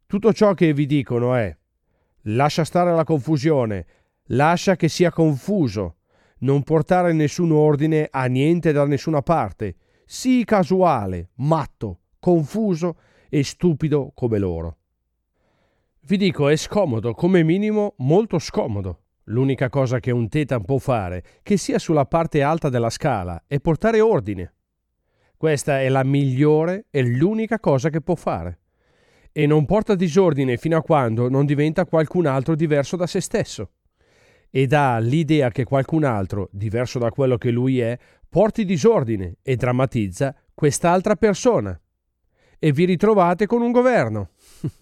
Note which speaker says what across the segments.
Speaker 1: Tutto ciò che vi dicono è: lascia stare la confusione, lascia che sia confuso, non portare nessun ordine a niente da nessuna parte, sii casuale, matto, confuso e stupido come loro. Vi dico, è scomodo, come minimo molto scomodo. L'unica cosa che un tetan può fare, che sia sulla parte alta della scala, è portare ordine. Questa è la migliore e l'unica cosa che può fare. E non porta disordine fino a quando non diventa qualcun altro diverso da se stesso. E dà l'idea che qualcun altro, diverso da quello che lui è, porti disordine e drammatizza quest'altra persona. E vi ritrovate con un governo.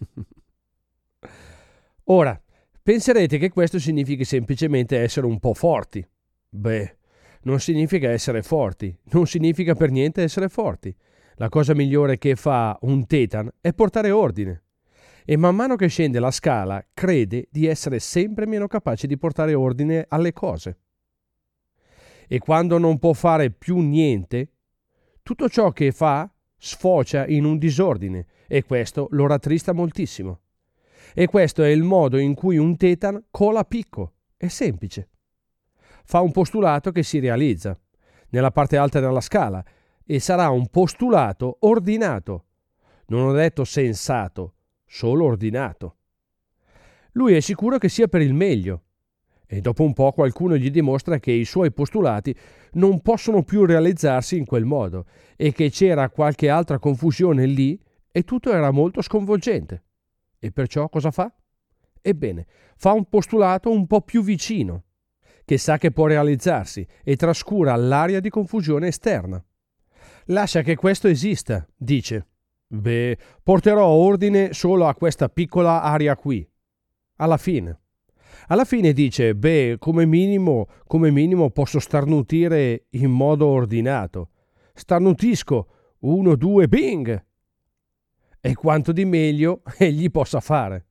Speaker 1: Ora, penserete che questo significhi semplicemente essere un po' forti. Beh, non significa essere forti, non significa per niente essere forti. La cosa migliore che fa un tetan è portare ordine. E man mano che scende la scala, crede di essere sempre meno capace di portare ordine alle cose. E quando non può fare più niente, tutto ciò che fa sfocia in un disordine, e questo lo rattrista moltissimo. E questo è il modo in cui un tetan cola a picco. È semplice. Fa un postulato che si realizza nella parte alta della scala e sarà un postulato ordinato. Non ho detto sensato, solo ordinato. Lui è sicuro che sia per il meglio. E dopo un po' qualcuno gli dimostra che i suoi postulati non possono più realizzarsi in quel modo e che c'era qualche altra confusione lì e tutto era molto sconvolgente. E perciò cosa fa? Ebbene, fa un postulato un po' più vicino, che sa che può realizzarsi e trascura l'area di confusione esterna. Lascia che questo esista, dice. Beh, porterò ordine solo a questa piccola area qui. Alla fine dice, come minimo posso starnutire in modo ordinato. Starnutisco, 1, 2, bing! E quanto di meglio egli possa fare.